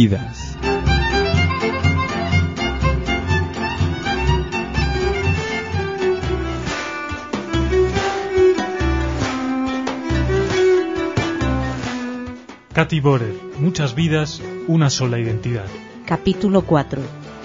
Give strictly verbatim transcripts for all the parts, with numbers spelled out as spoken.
vidas. Katy Borer, muchas vidas, una sola identidad. Capítulo cuatro.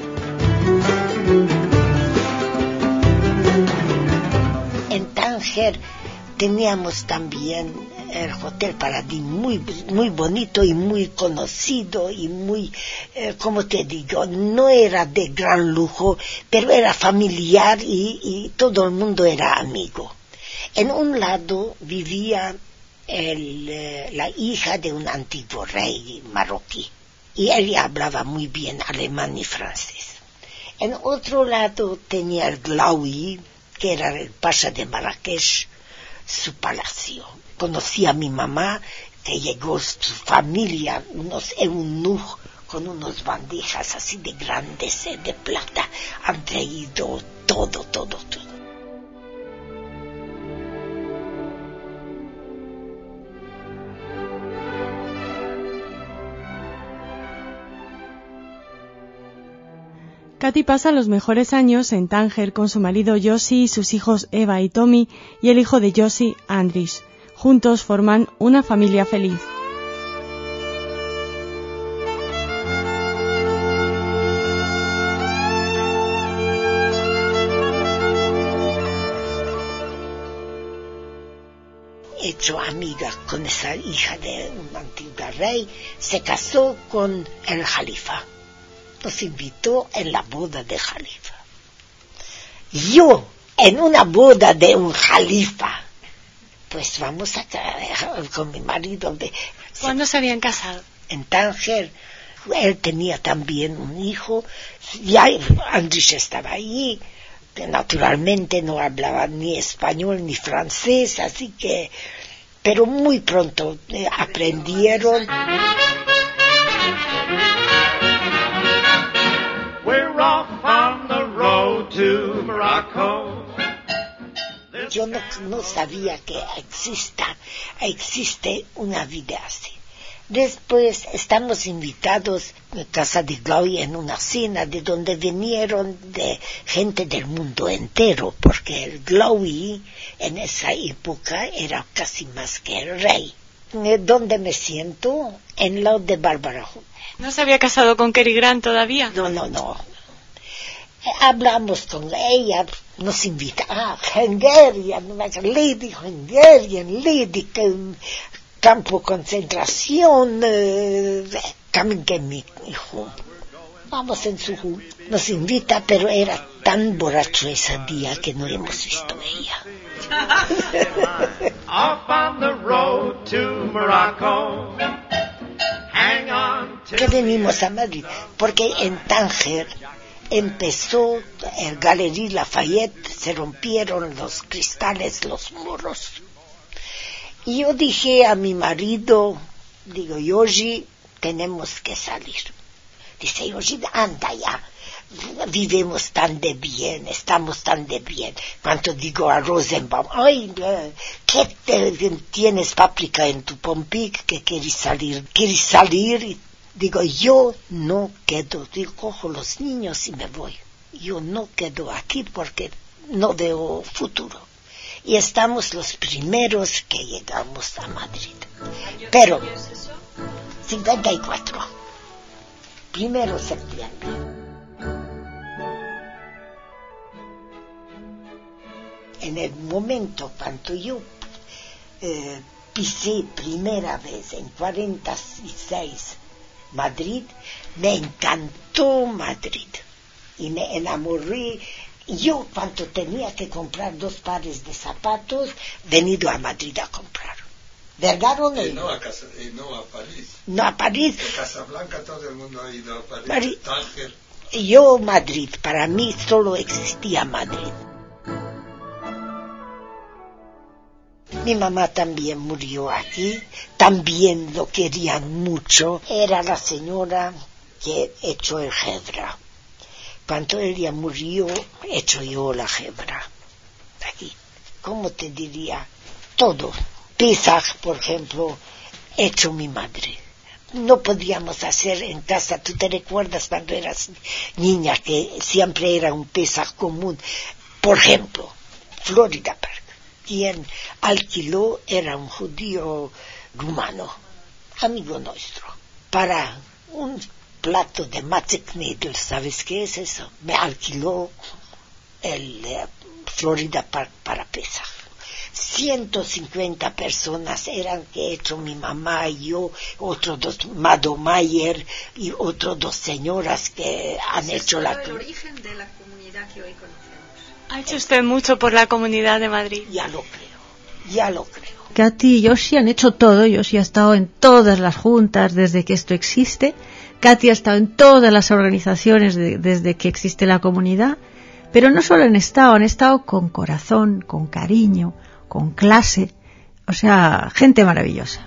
En Tánger teníamos también el Hotel Paradis, muy, muy bonito y muy conocido y muy, eh, como te digo, no era de gran lujo, pero era familiar y, y todo el mundo era amigo. En un lado vivía el, eh, la hija de un antiguo rey marroquí y ella hablaba muy bien alemán y francés. En otro lado tenía el Glaoui, que era el pasha de Marrakech, su palacio. Conocí a mi mamá, que llegó su familia, unos eunucos con unas bandejas así de grandes, de plata, han traído todo, todo, todo. Katy pasa los mejores años en Tánger con su marido Yossi y sus hijos Eva y Tommy y el hijo de Yossi, Andris. Juntos forman una familia feliz. He hecho amiga con esa hija de un antiguo rey, se casó con el Jalifa. Nos invitó en la boda de Jalifa. Yo, en una boda de un Jalifa, pues vamos a con mi marido. De, ¿Cuándo se habían casado? En Tánger. Él tenía también un hijo. Ya Andrés estaba ahí. Naturalmente no hablaba ni español ni francés, así que, pero muy pronto eh, aprendieron. We're off on the road to Morocco. Yo no, no sabía que exista, existe una vida así. Después estamos invitados a casa de Glaoui en una cena de donde vinieron de gente del mundo entero, porque el Glaoui en esa época era casi más que el rey. ¿Dónde me siento? En lo de Bárbara. ¿No se había casado con Cary Grant todavía? No, no, no. Hablamos con ella, nos invita a Hungarian, Lady Hungarian, Lady Campo Concentración, eh, que mi hijo. Vamos en su, nos invita, pero era tan borracho ese día que no hemos visto ella. Off on the road to Morocco. Hang on to Que venimos a Madrid, porque en Tánger empezó el Galería Lafayette, se rompieron los cristales, los muros. Y yo dije a mi marido, digo, Yoshi, tenemos que salir. Dice, Yoshi, anda ya, vivimos tan de bien, estamos tan de bien. Cuando digo a Rosenbaum, ay, ¿qué te, tienes páprica en tu pompic que quieres salir? ¿Quieres salir? Y digo, yo no quedo, digo, cojo los niños y me voy. Yo no quedo aquí porque no veo futuro. Y estamos los primeros que llegamos a Madrid. Pero, cincuenta y cuatro, primero de septiembre. En el momento cuando yo eh, pisé primera vez en cuarenta y seis Madrid, me encantó Madrid y me enamoré. Yo, cuando tenía que comprar dos pares de zapatos, venido a Madrid a comprar. ¿Verdad o no? Y no a, casa, y no a París. No a París. En Casablanca todo el mundo ha ido a París. París. Tánger. Yo, Madrid. Para mí solo existía Madrid. Mi mamá también murió aquí. También lo querían mucho. Era la señora que echó el Hebra. Cuando ella murió, hecho yo la Hebra. Aquí, ¿cómo te diría? Todo. Pesaj, por ejemplo, hecho mi madre. no podíamos hacer en casa. ¿Tú te recuerdas cuando eras niña que siempre era un Pesaj común? Por ejemplo, Florida Park. Quien alquiló era un judío rumano, amigo nuestro, para un plato de matzeknedel. ¿Sabes qué es eso? Me alquiló el eh, Florida Park para Pesaj. ciento cincuenta personas eran que he hecho mi mamá y yo, otros dos, Mado Mayer y otros dos señoras que han es hecho la... el origen de la comunidad que hoy conocemos. Ha hecho usted mucho por la comunidad de Madrid. Ya lo creo, ya lo creo. Katy y Yoshi han hecho todo. Yoshi ha estado en todas las juntas desde que esto existe. Katy ha estado en todas las organizaciones de, desde que existe la comunidad. Pero no solo han estado, han estado con corazón, con cariño, con clase. O sea, gente maravillosa.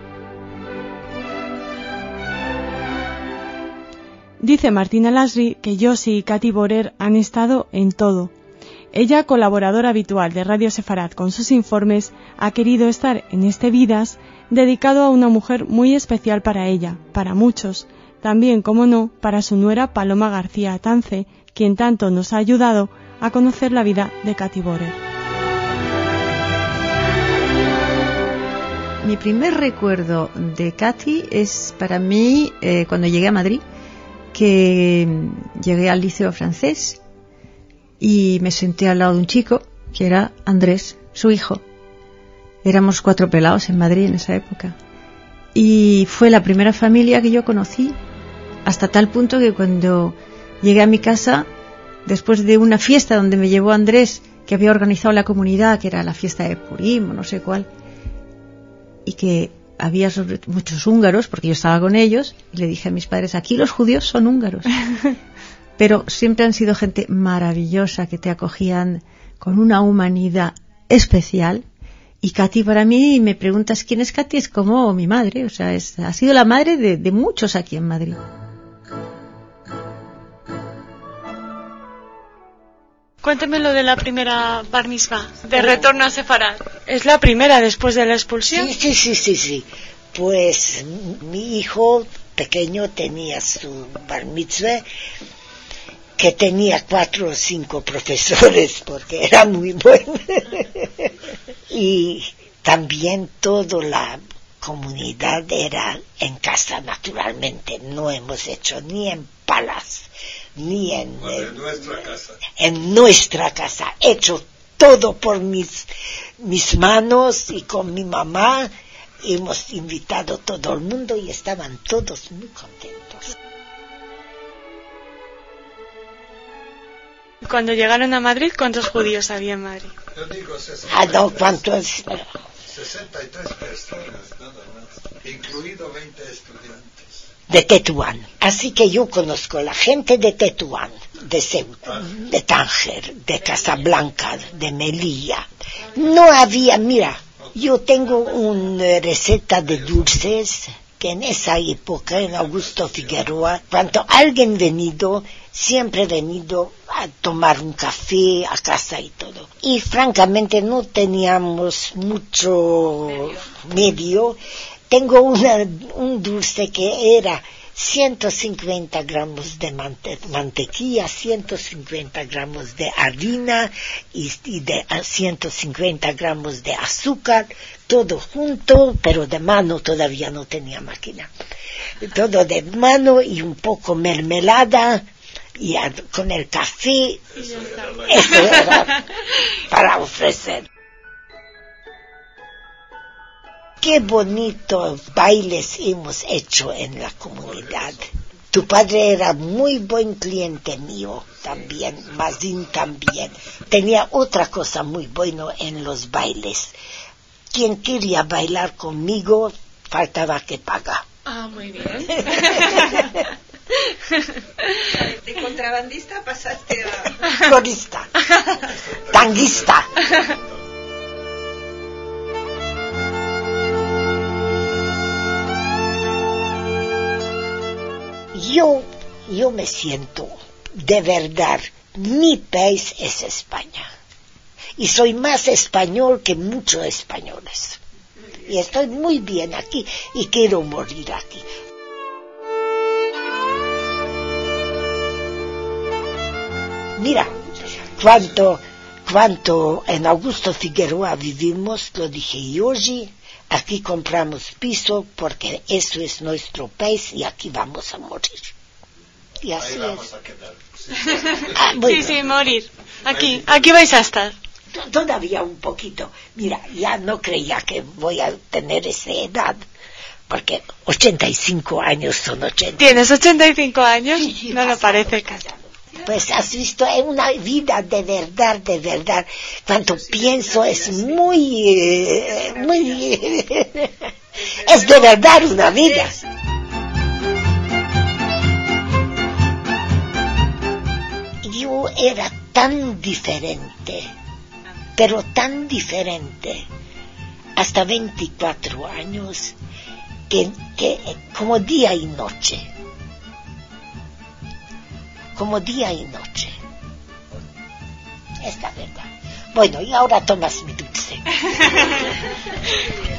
Dice Martina Lasri que Yoshi y Katy Borer han estado en todo. Ella, colaboradora habitual de Radio Sefarad con sus informes, ha querido estar en este Vidas dedicado a una mujer muy especial para ella, para muchos, también, como no, para su nuera Paloma García Atance, quien tanto nos ha ayudado a conocer la vida de Katy Borer. Mi primer recuerdo de Katy es para mí eh, cuando llegué a Madrid, que llegué al liceo francés y me senté al lado de un chico que era Andrés, su hijo. Éramos cuatro pelados en Madrid en esa época y fue la primera familia que yo conocí, hasta tal punto que cuando llegué a mi casa, después de una fiesta donde me llevó Andrés, que había organizado la comunidad, que era la fiesta de Purim o no sé cuál, y que había sobre muchos húngaros, porque yo estaba con ellos, y le dije a mis padres, aquí los judíos son húngaros. Pero siempre han sido gente maravillosa, que te acogían con una humanidad especial. Y Katy, para mí, me preguntas quién es Katy, es como mi madre, o sea, es, ha sido la madre de, de muchos aquí en Madrid. Cuénteme lo de la primera Bar Mitzvah, de retorno a Sefarad. ¿Es la primera después de la expulsión? Sí, sí, sí, sí, sí. Pues mi hijo pequeño tenía su Bar Mitzvah, que tenía cuatro o cinco profesores, porque era muy bueno. Y también toda la comunidad era en casa, naturalmente. No hemos hecho ni en Palas, ni en, bueno, en nuestra casa. En nuestra casa. He hecho todo por mis, mis manos y con mi mamá. Hemos invitado a todo el mundo y estaban todos muy contentos. Cuando llegaron a Madrid, ¿cuántos judíos había en Madrid? Yo digo sesenta y tres. Ah, no, ¿cuántos? sesenta y tres personas, nada más, incluido veinte estudiantes. De Tetuán. Así que yo conozco a la gente de Tetuán, de Ceuta, de Tánger, de Casablanca, de Melilla. No había, mira, yo tengo una receta de dulces que en esa época, en Augusto Figueroa, cuando alguien venido, siempre he venido a tomar un café a casa y todo. Y francamente no teníamos mucho medio. Tengo una, un dulce que era ciento cincuenta gramos de mante, mantequilla, ciento cincuenta gramos de harina y, y de ciento cincuenta gramos de azúcar, todo junto, pero de mano, todavía no tenía máquina. Todo de mano y un poco mermelada y a, con el café. Eso era para ofrecer. Qué bonitos bailes hemos hecho en la comunidad. Tu padre era muy buen cliente mío también, Mazin también. Tenía otra cosa muy buena en los bailes. Quien quería bailar conmigo, faltaba que paga. Ah, muy bien. De contrabandista pasaste a... Corista, tanguista. Yo, yo me siento, de verdad, mi país es España. Y soy más español que muchos españoles. Y estoy muy bien aquí y quiero morir aquí. Mira, cuando, cuando en Augusto Figueroa vivimos, lo dije yo, oye, aquí compramos piso porque eso es nuestro país y aquí vamos a morir. Y así Ahí vamos es. a quedar. Sí, Ah, bueno, Sí, sí, morir. Aquí, aquí vais a estar. t- todavía un poquito. Mira, ya no creía que voy a tener esa edad, porque ochenta y cinco años son ochenta. ¿Tienes ochenta y cinco años? Sí, sí, No lo pasado, parece casi. pasado. Pues has visto, es una vida de verdad, de verdad. Cuanto pienso es muy, eh, muy, es de verdad una vida. Yo era tan diferente, pero tan diferente, hasta veinticuatro años, que, que como día y noche. Como día y noche. Es la verdad. Bueno, y ahora tomas mi dulce.